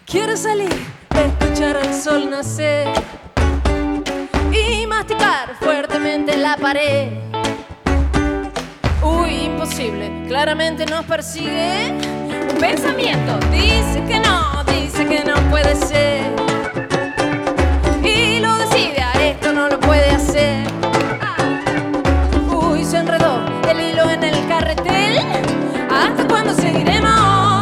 Quiero salir, escuchar al sol nacer y masticar fuertemente la pared. Uy, imposible, claramente nos persigue un pensamiento. Dice que no puede ser. Y lo decide, a esto no lo puede hacer. Uy, se enredó el hilo en el carretel. ¿Hasta cuándo seguiremos?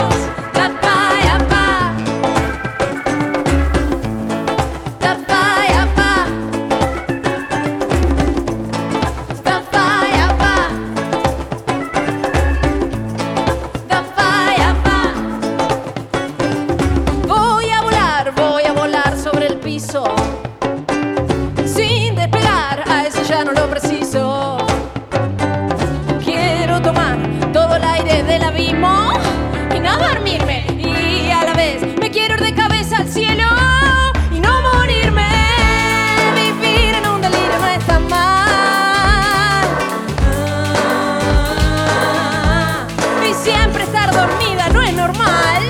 Sin despegar, a eso ya no lo preciso. Quiero tomar todo el aire del abismo y no dormirme, y a la vez me quiero ir de cabeza al cielo y no morirme. Vivir en un delirio no está mal, y siempre estar dormida no es normal.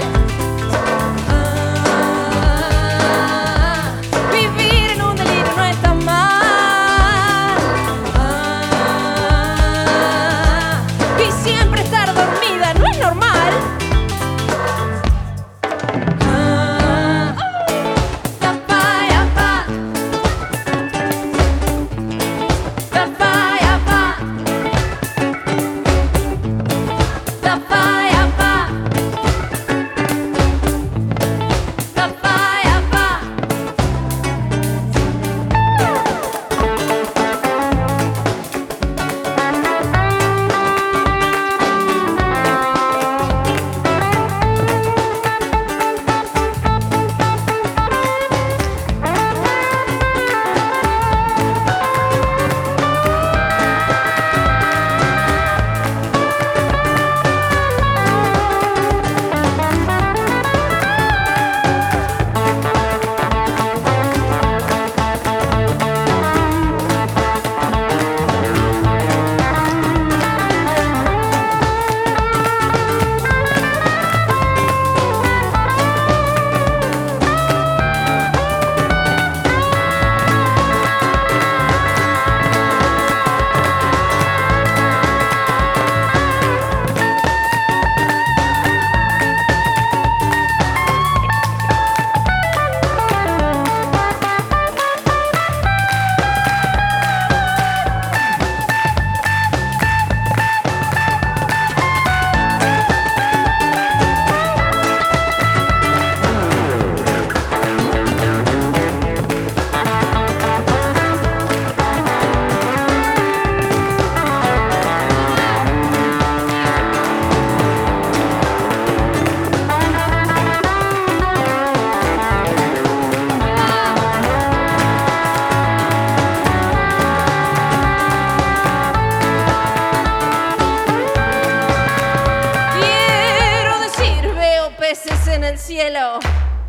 En el cielo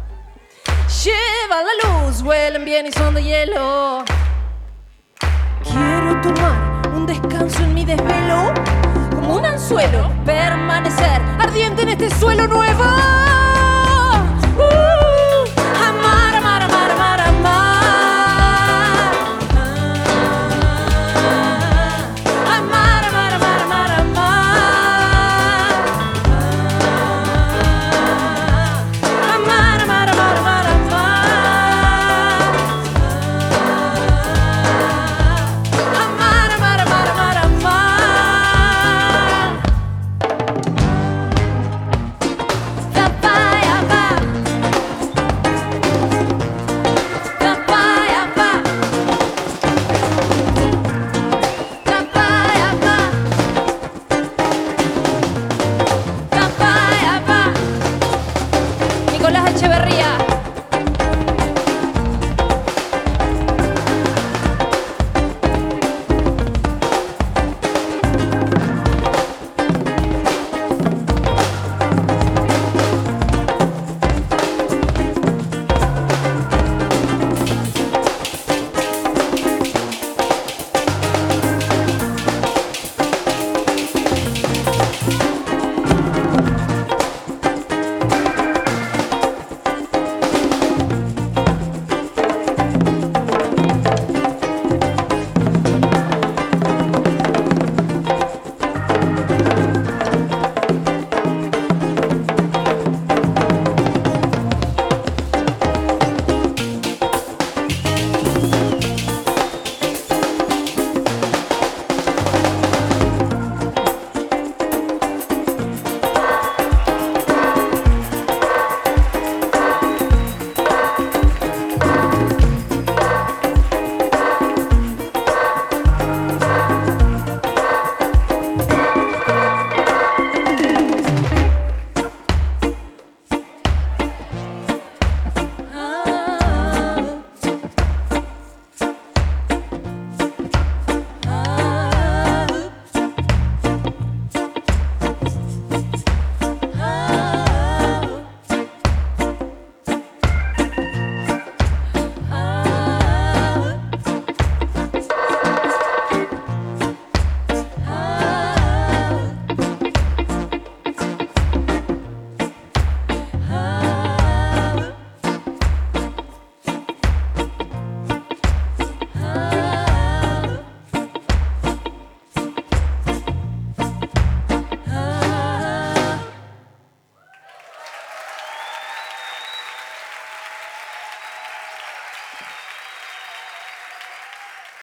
llevan la luz, huelen bien y son de hielo. Quiero tomar un descanso en mi desvelo, como un anzuelo, permanecer ardiente en este suelo nuevo. Amar, amar, amar, amar, amar. Amar, amar, amar, amar, amar. Nicolás Echeverría.